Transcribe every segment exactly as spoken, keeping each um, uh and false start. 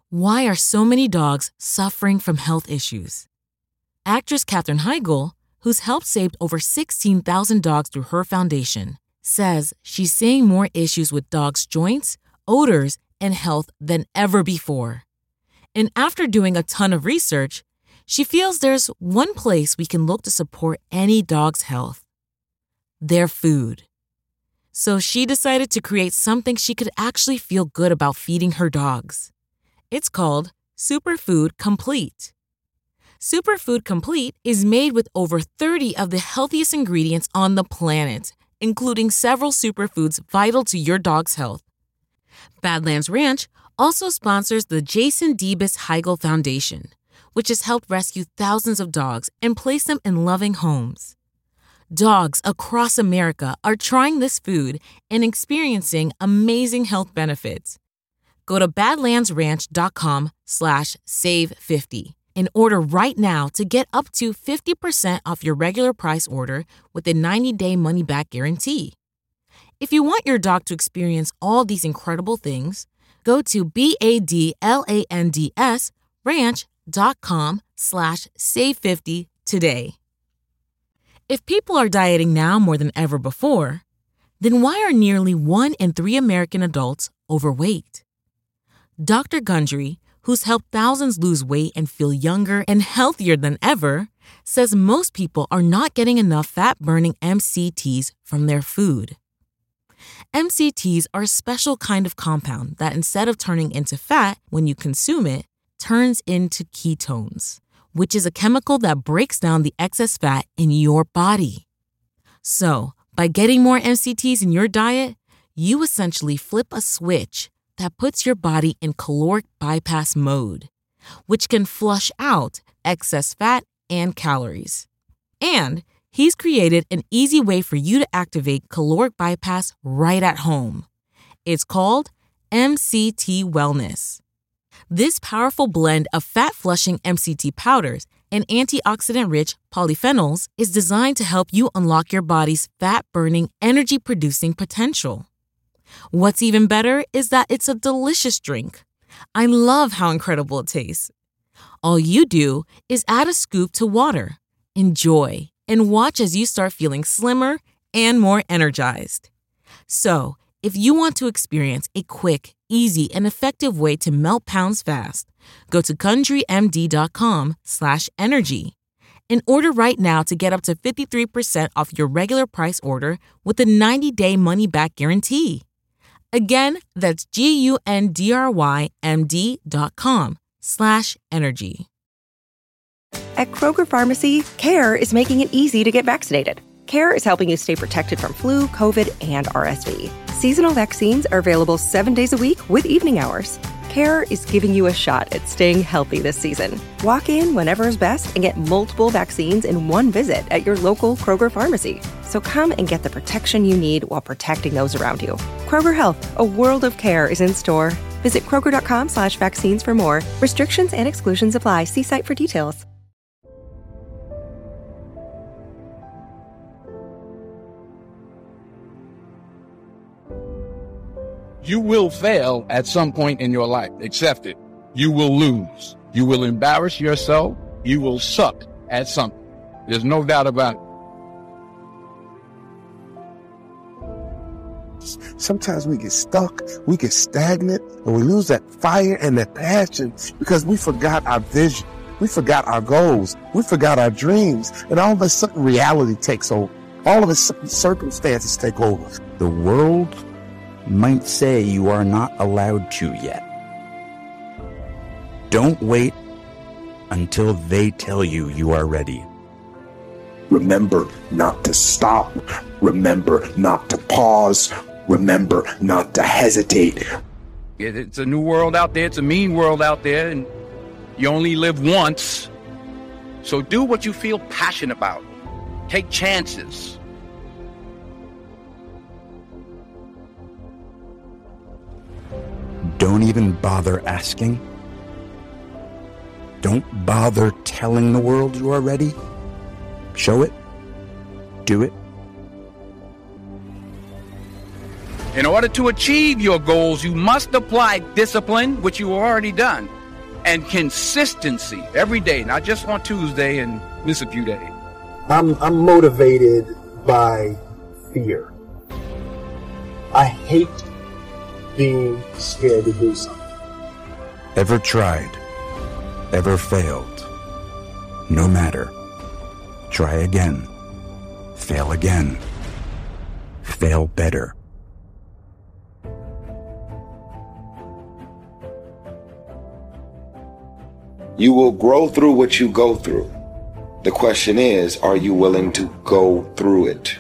Why are so many dogs suffering from health issues? Actress Katherine Heigl, who's helped save over sixteen thousand dogs through her foundation, says she's seeing more issues with dogs' joints, odors, and health than ever before. And after doing a ton of research, she feels there's one place we can look to support any dog's health: their food. So she decided to create something she could actually feel good about feeding her dogs. It's called Superfood Complete. Superfood Complete is made with over thirty of the healthiest ingredients on the planet, including several superfoods vital to your dog's health. Badlands Ranch also sponsors the Jason Debus Heigl Foundation, which has helped rescue thousands of dogs and place them in loving homes. Dogs across America are trying this food and experiencing amazing health benefits. Go to badlandsranch.com slash save 50 and order right now to get up to fifty percent off your regular price order with a ninety-day money-back guarantee. If you want your dog to experience all these incredible things, go to B-A-D-L-A-N-D-S ranch.com slash save 50 today. If people are dieting now more than ever before, then why are nearly one in three American adults overweight? Doctor Gundry, who's helped thousands lose weight and feel younger and healthier than ever, says most people are not getting enough fat-burning M C Ts from their food. M C Ts are a special kind of compound that, instead of turning into fat when you consume it, turns into ketones, which is a chemical that breaks down the excess fat in your body. So, by getting more M C Ts in your diet, you essentially flip a switch that puts your body in caloric bypass mode, which can flush out excess fat and calories. And he's created an easy way for you to activate caloric bypass right at home. It's called M C T Wellness. This powerful blend of fat-flushing M C T powders and antioxidant-rich polyphenols is designed to help you unlock your body's fat-burning, energy-producing potential. What's even better is that it's a delicious drink. I love how incredible it tastes. All you do is add a scoop to water, enjoy, and watch as you start feeling slimmer and more energized. So, if you want to experience a quick, easy, and effective way to melt pounds fast, go to CountryMD.com slash energy and order right now to get up to fifty-three percent off your regular price order with a ninety-day money-back guarantee. Again, that's G-U-N-D-R-Y-M-D.com slash energy. At Kroger Pharmacy, CARE is making it easy to get vaccinated. CARE is helping you stay protected from flu, COVID, and R S V. Seasonal vaccines are available seven days a week with evening hours. CARE is giving you a shot at staying healthy this season. Walk in whenever is best and get multiple vaccines in one visit at your local Kroger Pharmacy. So come and get the protection you need while protecting those around you. Kroger Health, a world of care, is in store. Visit Kroger.com slash vaccines for more. Restrictions and exclusions apply. See site for details. You will fail at some point in your life. Accept it. You will lose. You will embarrass yourself. You will suck at something. There's no doubt about it. Sometimes we get stuck, we get stagnant, and we lose that fire and that passion because we forgot our vision. We forgot our goals. We forgot our dreams. And all of a sudden, reality takes over. All of a sudden, circumstances take over. The world might say you are not allowed to yet. Don't wait until they tell you you are ready. Remember not to stop. Remember not to pause. Remember not to hesitate. It's a new world out there. It's a mean world out there, and you only live once. So do what you feel passionate about. Take chances. Don't even bother asking. Don't bother telling the world you are ready. Show it. Do it. In order to achieve your goals, you must apply discipline, which you have already done. and consistency every day, not just on Tuesday and miss a few days. I'm, I'm motivated by fear. I hate being scared to do something. Ever tried? Ever failed? No matter. Try again. Fail again. Fail better. You will grow through what you go through. The question is, are you willing to go through it?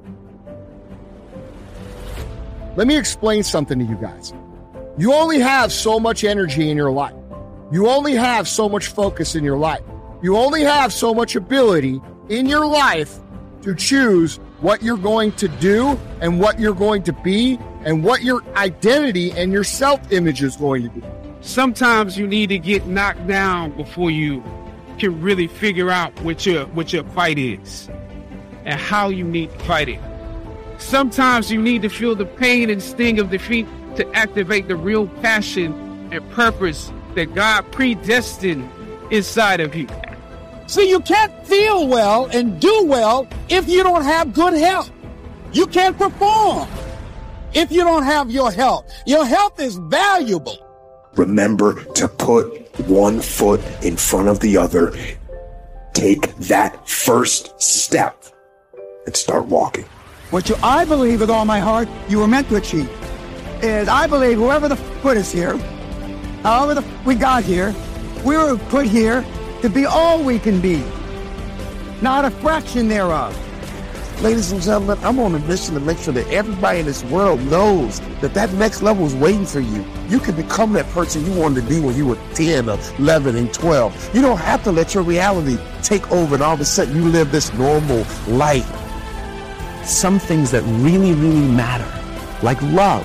Let me explain something to you guys. You only have so much energy in your life. You only have so much focus in your life. You only have so much ability in your life to choose what you're going to do and what you're going to be and what your identity and your self-image is going to be. Sometimes you need to get knocked down before you can really figure out what your what your fight is and how you need to fight it. Sometimes you need to feel the pain and sting of defeat to activate the real passion and purpose that God predestined inside of you. See, you can't feel well and do well if you don't have good health. You can't perform if you don't have your health. Your health is valuable. Remember to put one foot in front of the other. Take that first step and start walking. What you, I believe with all my heart, you were meant to achieve is I believe whoever the f- put us here, however the f- we got here, we were put here to be all we can be, not a fraction thereof. Ladies and gentlemen, I'm on a mission to make sure that everybody in this world knows that that next level is waiting for you. You can become that person you wanted to be when you were ten or eleven and twelve. You don't have to let your reality take over and all of a sudden you live this normal life. Some things that really, really matter, like love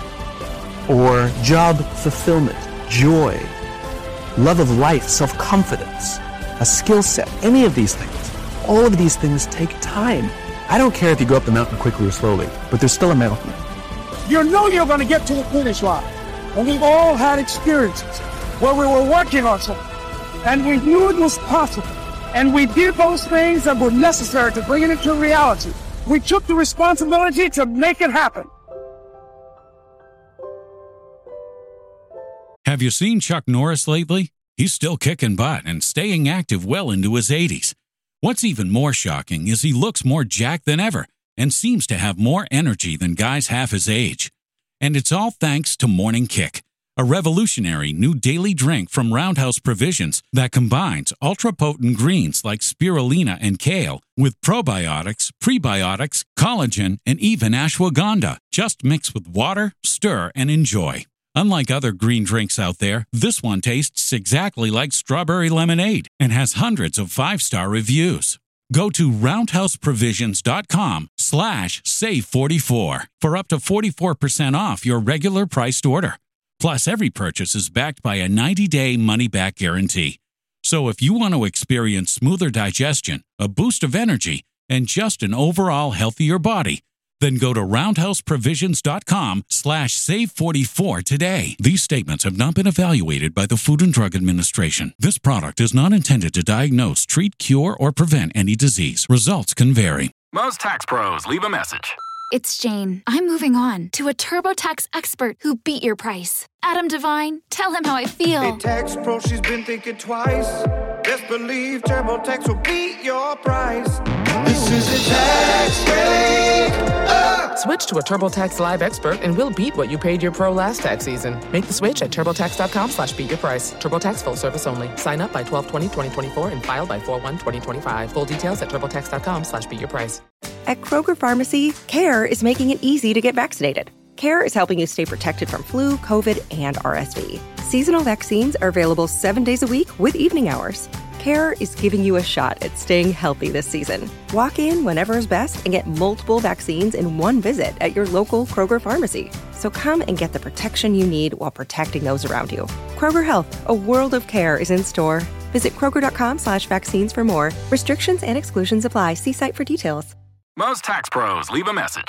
or job fulfillment, joy, love of life, self-confidence, a skill set, any of these things, all of these things take time. I don't care if you go up the mountain quickly or slowly, but there's still a mountain. You know you're going to get to the finish line. And we've all had experiences where we were working on something, and we knew it was possible. And we did those things that were necessary to bring it into reality. We took the responsibility to make it happen. Have you seen Chuck Norris lately? He's still kicking butt and staying active well into his eighties. What's even more shocking is he looks more jacked than ever and seems to have more energy than guys half his age. And it's all thanks to Morning Kick, a revolutionary new daily drink from Roundhouse Provisions that combines ultra-potent greens like spirulina and kale with probiotics, prebiotics, collagen, and even ashwagandha. Just mix with water, stir, and enjoy. Unlike other green drinks out there, this one tastes exactly like strawberry lemonade and has hundreds of five-star reviews. Go to roundhouseprovisions.com slash save 44 for up to forty-four percent off your regular priced order. Plus, every purchase is backed by a ninety-day money-back guarantee. So if you want to experience smoother digestion, a boost of energy, and just an overall healthier body, then go to roundhouseprovisions.com slash save 44 today. These statements have not been evaluated by the Food and Drug Administration. This product is not intended to diagnose, treat, cure, or prevent any disease. Results can vary. Most tax pros leave a message. It's Jane. I'm moving on to a TurboTax expert who beat your price. Adam Devine, tell him how I feel. Hey, tax pro, she's been thinking twice. Best believe TurboTax will beat your price. This is a tax break. Uh. Switch to a TurboTax Live expert and we'll beat what you paid your pro last tax season. Make the switch at TurboTax.com slash beat your price. TurboTax full service only. Sign up by twelve twenty twenty twenty-four and file by four one twenty twenty-five. Full details at TurboTax.com slash beat your price. At Kroger Pharmacy, CARE is making it easy to get vaccinated. CARE is helping you stay protected from flu, COVID, and R S V. Seasonal vaccines are available seven days a week with evening hours. CARE is giving you a shot at staying healthy this season. Walk in whenever is best and get multiple vaccines in one visit at your local Kroger pharmacy. So come and get the protection you need while protecting those around you. Kroger Health, a world of care is in store. Visit Kroger.com slash vaccines for more. Restrictions and exclusions apply. See site for details. Most tax pros leave a message.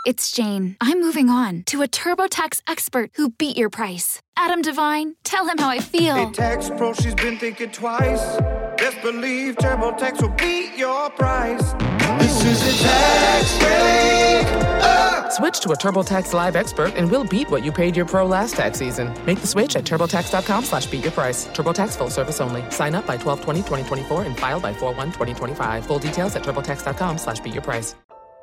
It's Jane. I'm moving on to a TurboTax expert who beat your price. Adam Devine, tell him how I feel. Hey, Tax Pro, she's been thinking twice. Best believe TurboTax will beat your price. This is a tax break. Uh. Switch to a TurboTax Live expert and we'll beat what you paid your pro last tax season. Make the switch at TurboTax.com slash beat your price. TurboTax full service only. Sign up by twelve twenty twenty twenty-four and file by four one twenty twenty-five. Full details at TurboTax.com slash beat your price.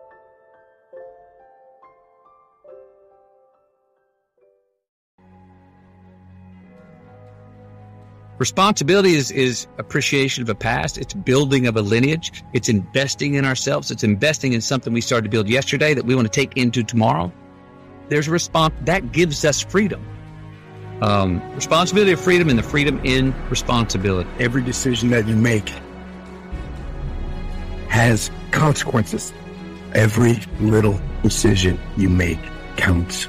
Responsibility is, is appreciation of a past. It's building of a lineage. It's investing in ourselves. It's investing in something we started to build yesterday that we want to take into tomorrow. There's a response that gives us freedom. Um, responsibility of freedom and the freedom in responsibility. Every decision that you make has consequences. Every little decision you make counts.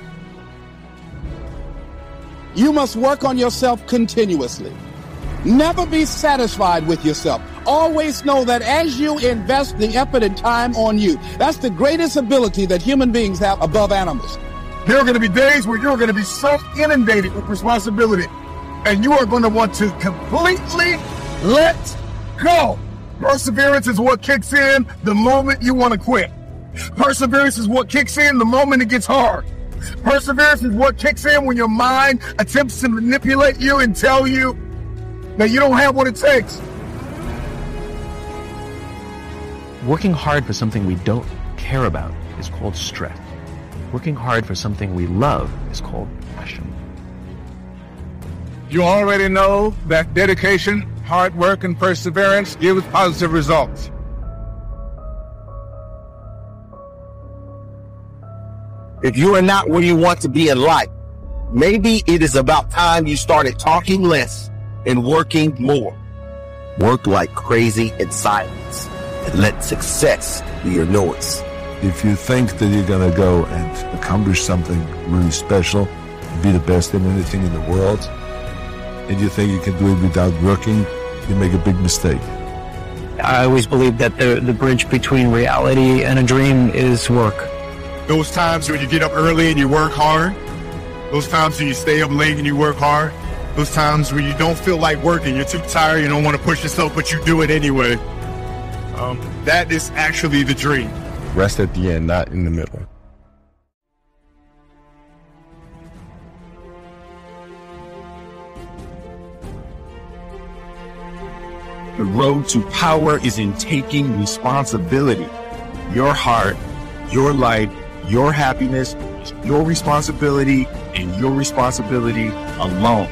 You must work on yourself continuously. Never be satisfied with yourself. Always know that as you invest the effort and time on you, that's the greatest ability that human beings have above animals. There are going to be days where you're going to be so inundated with responsibility, and you are going to want to completely let go. Perseverance is what kicks in the moment you want to quit. Perseverance is what kicks in the moment it gets hard. Perseverance is what kicks in when your mind attempts to manipulate you and tell you that you don't have what it takes. Working hard for something we don't care about is called stress. Working hard for something we love is called passion. You already know that dedication, hard work, and perseverance gives positive results. If you are not where you want to be in life, maybe it is about time you started talking less and working more. Work like crazy in silence and let success be your noise. If you think that you're going to go and accomplish something really special, be the best in anything in the world, and you think you can do it without working, you make a big mistake. I always believe that the, the bridge between reality and a dream is work. Those times when you get up early and you work hard, those times when you stay up late and you work hard, those times when you don't feel like working, you're too tired, you don't want to push yourself, but you do it anyway. Um, that is actually the dream. Rest at the end, not in the middle. The road to power is in taking responsibility. Your heart, your life, your happiness is your responsibility and your responsibility alone.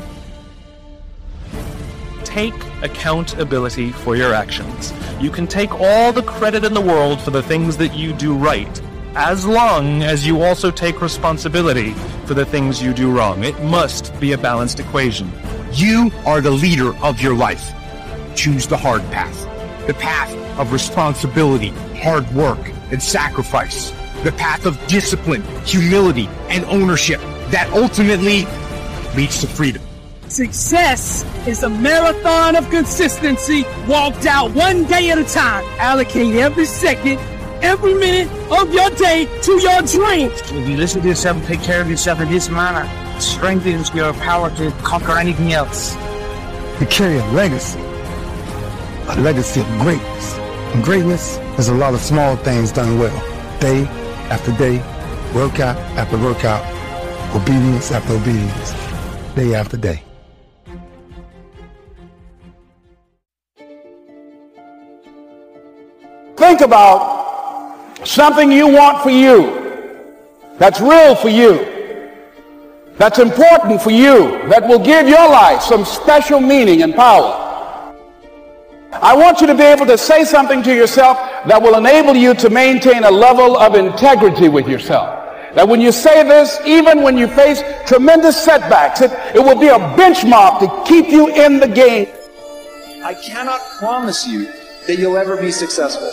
Take accountability for your actions. You can take all the credit in the world for the things that you do right, as long as you also take responsibility for the things you do wrong. It must be a balanced equation. You are the leader of your life. Choose the hard path, the path of responsibility, hard work, and sacrifice, the path of discipline, humility, and ownership that ultimately leads to freedom. Success is a marathon of consistency walked out one day at a time. Allocate every second, every minute of your day to your dreams. If you listen to yourself and take care of yourself in this manner, it strengthens your power to conquer anything else. You carry a legacy, a legacy of greatness. And greatness is a lot of small things done well. Day after day, workout after workout, obedience after obedience, day after day. Think about something you want for you, that's real for you, that's important for you, that will give your life some special meaning and power. I want you to be able to say something to yourself that will enable you to maintain a level of integrity with yourself. That when you say this, even when you face tremendous setbacks, it, it will be a benchmark to keep you in the game. I cannot promise you that you'll ever be successful.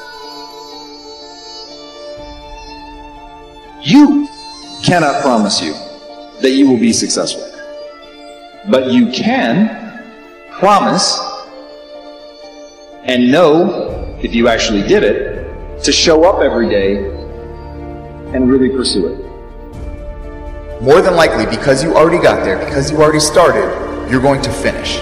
You cannot promise you that you will be successful. But you can promise and know, if you actually did it, to show up every day and really pursue it. More than likely, because you already got there, because you already started, you're going to finish.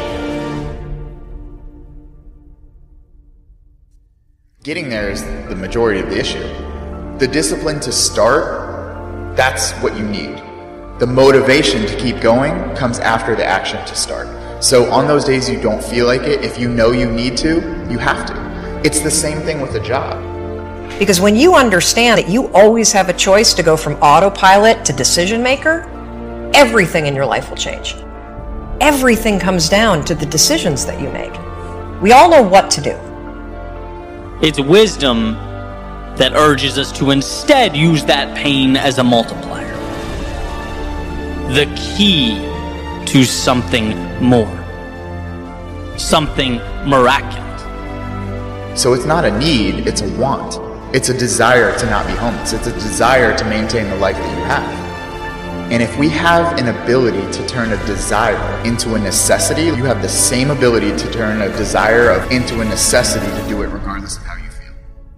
Getting there is the majority of the issue. The discipline to start, that's what you need. The motivation to keep going comes after the action to start. So on those days you don't feel like it, if you know you need to, you have to. It's the same thing with a job. Because when you understand that you always have a choice to go from autopilot to decision maker, everything in your life will change. Everything comes down to the decisions that you make. We all know what to do. It's wisdom that urges us to instead use that pain as a multiplier. The key to something more. Something miraculous. So it's not a need, it's a want. It's a desire to not be homeless. It's a desire to maintain the life that you have. And if we have an ability to turn a desire into a necessity, you have the same ability to turn a desire of, into a necessity to do it regardless of how you feel.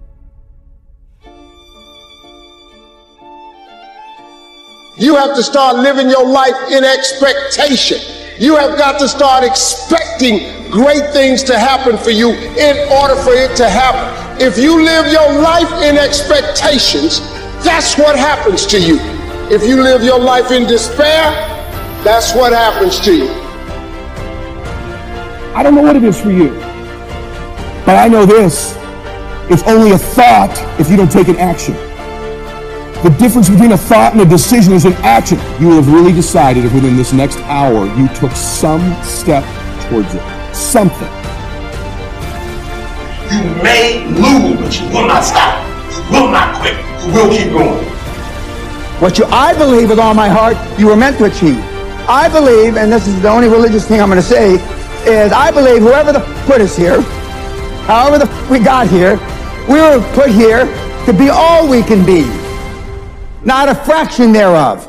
You have to start living your life in expectation. You have got to start expecting great things to happen for you in order for it to happen. If you live your life in expectations, that's what happens to you. If you live your life in despair, that's what happens to you. I don't know what it is for you, but I know this. It's only a thought if you don't take an action. The difference between a thought and a decision is an action. You will have really decided if within this next hour you took some step towards it. Something. You may lose, but you will not stop. You will not quit. You will keep going. What you, I believe with all my heart, you were meant to achieve. I believe, and this is the only religious thing I'm going to say, is I believe whoever the put us here, however the we got here, we were put here to be all we can be, not a fraction thereof.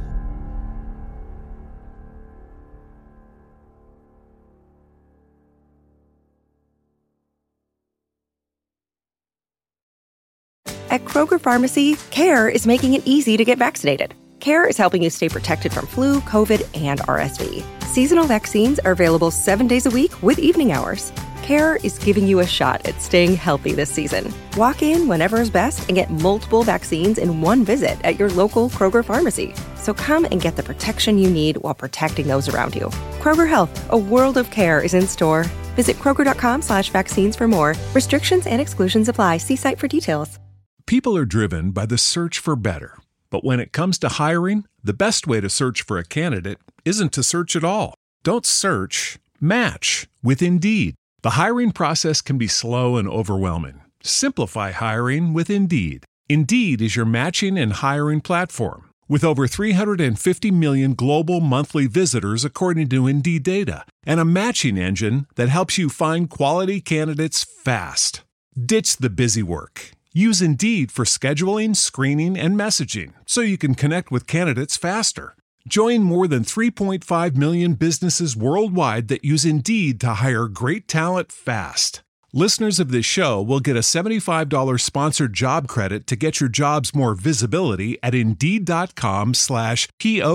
At Kroger Pharmacy, CARE is making it easy to get vaccinated. CARE is helping you stay protected from flu, COVID, and R S V. Seasonal vaccines are available seven days a week with evening hours. CARE is giving you a shot at staying healthy this season. Walk in whenever is best and get multiple vaccines in one visit at your local Kroger Pharmacy. So come and get the protection you need while protecting those around you. Kroger Health, a world of care, is in store. Visit Kroger.com slash vaccines for more. Restrictions and exclusions apply. See site for details. People are driven by the search for better. But when it comes to hiring, the best way to search for a candidate isn't to search at all. Don't search, match with Indeed. The hiring process can be slow and overwhelming. Simplify hiring with Indeed. Indeed is your matching and hiring platform. With over three hundred fifty million global monthly visitors according to Indeed data, and a matching engine that helps you find quality candidates fast. Ditch the busy work. Use Indeed for scheduling, screening, and messaging so you can connect with candidates faster. Join more than three point five million businesses worldwide that use Indeed to hire great talent fast. Listeners of this show will get a seventy-five dollars sponsored job credit to get your jobs more visibility at Indeed.com slash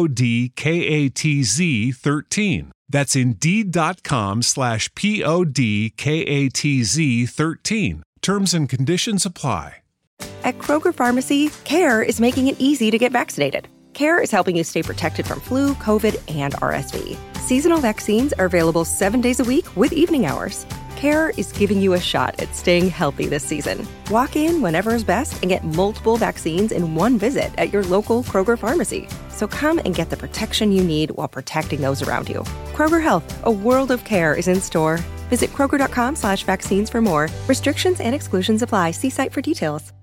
P-O-D-K-A-T-Z 13. That's Indeed.com slash P-O-D-K-A-T-Z 13. Terms and conditions apply. At Kroger Pharmacy, CARE is making it easy to get vaccinated. CARE is helping you stay protected from flu, COVID, and R S V. Seasonal vaccines are available seven days a week with evening hours. CARE is giving you a shot at staying healthy this season. Walk in whenever is best and get multiple vaccines in one visit at your local Kroger Pharmacy. So come and get the protection you need while protecting those around you. Kroger Health, a world of care, is in store. Visit Kroger.com slash vaccines for more. Restrictions and exclusions apply. See site for details.